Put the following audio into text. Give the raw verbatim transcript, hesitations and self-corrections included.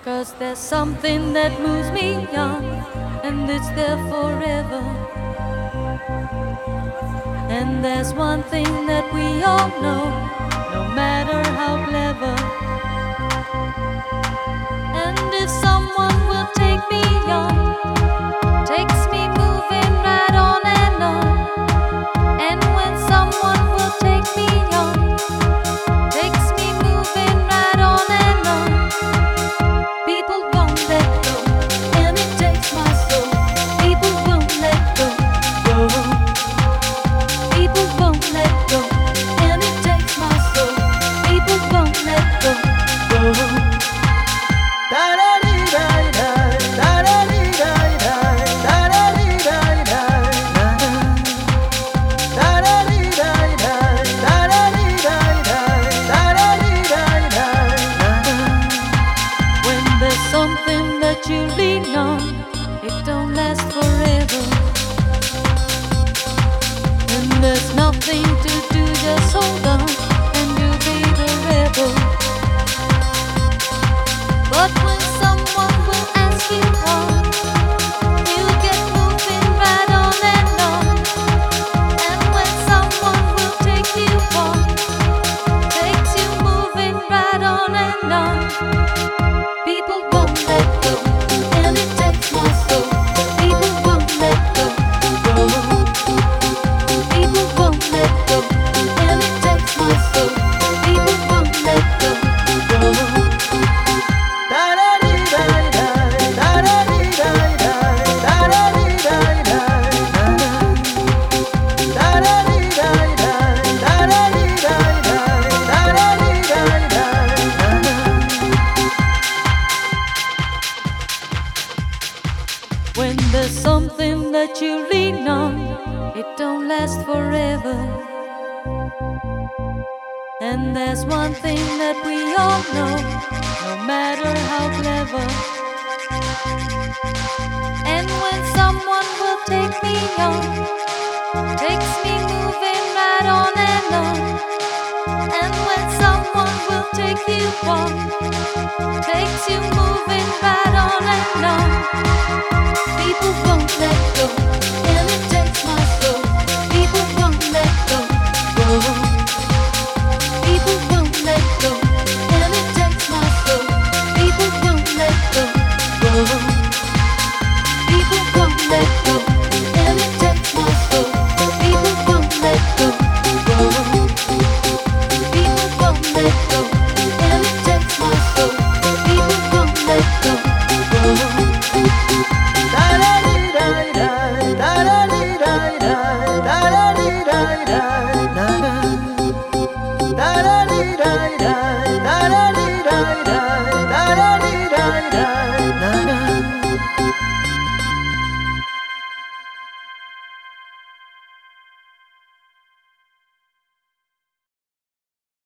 'Cause there's something that moves me on, and it's there forever. And there's one thing that we all know, no matter how clever. And if someone will take me on, takes me moving right on and on. And when someone will take me on, takes me moving right on and on. People won't let go, and it takes my soul. People won't let go, go. People won't let go, and it takes my soul. People won't let go, go. Something that you lean on, it don't last forever. And there's nothing to do, just hold on, and you'll be the rebel. But when someone will ask you on, you get moving right on and on. And when someone will take you on, takes you moving right on and on. People won't let go, and it takes my soul. People won't let go, go. People won't let go, and it takes my soul. People won't let go, go. When there's something that you lean on, it don't last forever. And there's one thing that we all know, no matter how clever. And when someone will take me on, takes me moving right on and on. And when someone will take you on,